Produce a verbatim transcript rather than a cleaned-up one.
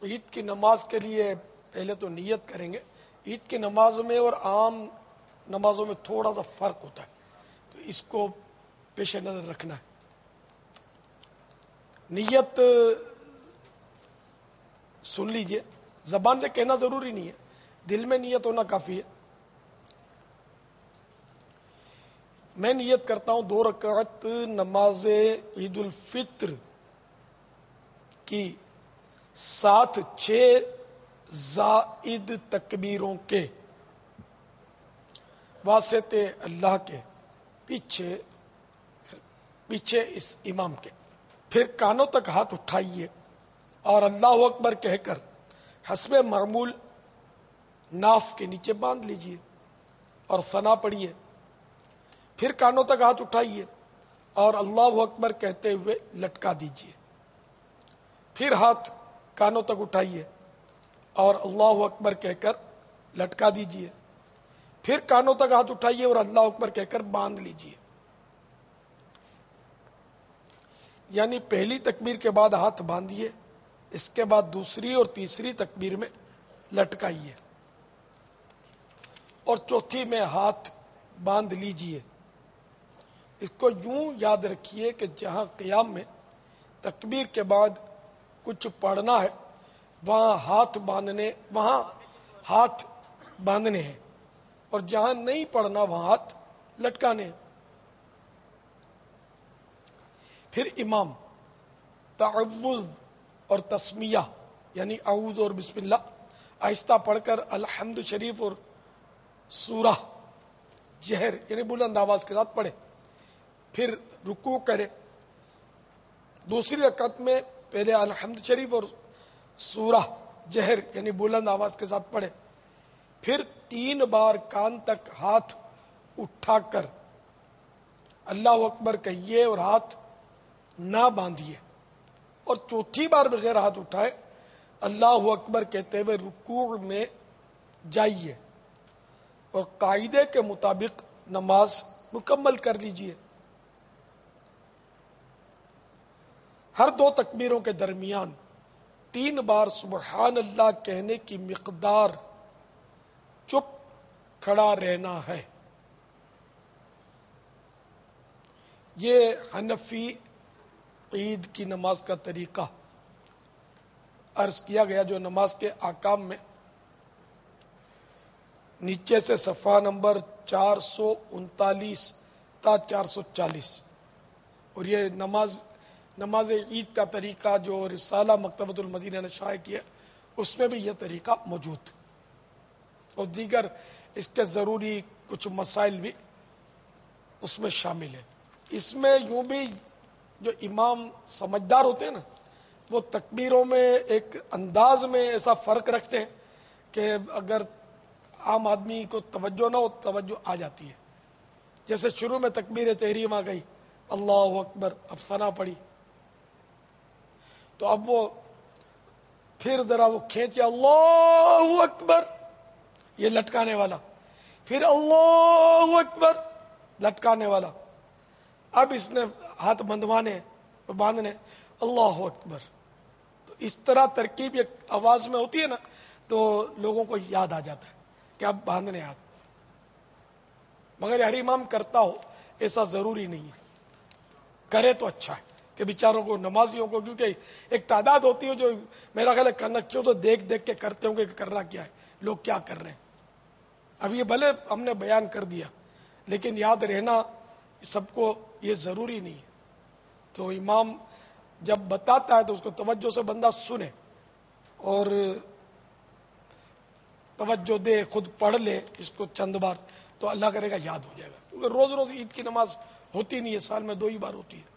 عید کی نماز کے لیے پہلے تو نیت کریں گے. عید کی نماز میں اور عام نمازوں میں تھوڑا سا فرق ہوتا ہے، تو اس کو پیش نظر رکھنا ہے. نیت سن لیجئے، زبان سے کہنا ضروری نہیں ہے، دل میں نیت ہونا کافی ہے. میں نیت کرتا ہوں دو رکعت نماز عید الفطر کی ساتھ چھ زائد تکبیروں کے واسطے اللہ کے پیچھے پیچھے اس امام کے. پھر کانوں تک ہاتھ اٹھائیے اور اللہ اکبر کہہ کر حسب معمول ناف کے نیچے باندھ لیجئے اور ثنا پڑھیے. پھر کانوں تک ہاتھ اٹھائیے اور اللہ اکبر کہتے ہوئے لٹکا دیجئے. پھر ہاتھ کانوں تک اٹھائیے اور اللہ اکبر کہہ کر لٹکا دیجئے. پھر کانوں تک ہاتھ اٹھائیے اور اللہ اکبر کہہ کر باندھ لیجئے. یعنی پہلی تکبیر کے بعد ہاتھ باندھیے، اس کے بعد دوسری اور تیسری تکبیر میں لٹکائیے اور چوتھی میں ہاتھ باندھ لیجئے. اس کو یوں یاد رکھیے کہ جہاں قیام میں تکبیر کے بعد کچھ پڑھنا ہے وہاں ہاتھ باندھنے وہاں ہاتھ باندھنے ہیں، اور جہاں نہیں پڑھنا وہاں ہاتھ لٹکانے ہیں. پھر امام تعوذ اور تسمیہ یعنی اعوذ اور بسم اللہ آہستہ پڑھ کر الحمد شریف اور سورہ جہر یعنی بلند آواز کے ساتھ پڑھے. پھر رکوع کرے. دوسری رکعت میں پہلے الحمد شریف اور سورہ جہر یعنی بلند آواز کے ساتھ پڑھے. پھر تین بار کان تک ہاتھ اٹھا کر اللہ اکبر کہیے اور ہاتھ نہ باندھیے، اور چوتھی بار بغیر ہاتھ اٹھائے اللہ اکبر کہتے ہوئے رکوع میں جائیے اور قاعدے کے مطابق نماز مکمل کر لیجیے. ہر دو تکبیروں کے درمیان تین بار سبحان اللہ کہنے کی مقدار چپ کھڑا رہنا ہے. یہ حنفی عید کی نماز کا طریقہ عرض کیا گیا جو نماز کے احکام میں نیچے سے صفحہ نمبر چار سو انتالیس تا چار سو چالیس. اور یہ نماز نماز عید کا طریقہ جو رسالہ مکتبۃ المدینہ نے شائع کیا اس میں بھی یہ طریقہ موجود، اور دیگر اس کے ضروری کچھ مسائل بھی اس میں شامل ہیں. اس میں یوں بھی جو امام سمجھدار ہوتے ہیں نا وہ تکبیروں میں ایک انداز میں ایسا فرق رکھتے ہیں کہ اگر عام آدمی کو توجہ نہ ہو توجہ آ جاتی ہے. جیسے شروع میں تکبیر تحریم آ گئی اللہ اکبر، اب ثنا پڑی تو اب وہ پھر ذرا وہ کھینچے اللہ اکبر یہ لٹکانے والا، پھر اللہ اکبر لٹکانے والا، اب اس نے ہاتھ بندھوانے باندھنے اللہ اکبر. تو اس طرح ترکیب ایک آواز میں ہوتی ہے نا تو لوگوں کو یاد آ جاتا ہے کہ اب باندھنے ہاتھ. مگر ہر امام کرتا ہو ایسا ضروری نہیں ہے، کرے تو اچھا ہے کہ بیچاروں کو نمازیوں کو، کیونکہ ایک تعداد ہوتی ہے جو میرا خیال ہے کرنا کیوں تو دیکھ دیکھ کے کرتے ہوں گے کہ کرنا کیا ہے، لوگ کیا کر رہے ہیں. اب یہ بھلے ہم نے بیان کر دیا لیکن یاد رہنا سب کو یہ ضروری نہیں ہے. تو امام جب بتاتا ہے تو اس کو توجہ سے بندہ سنے اور توجہ دے، خود پڑھ لے اس کو چند بار تو اللہ کرے گا یاد ہو جائے گا. کیونکہ روز روز عید کی نماز ہوتی نہیں ہے، سال میں دو ہی بار ہوتی ہے.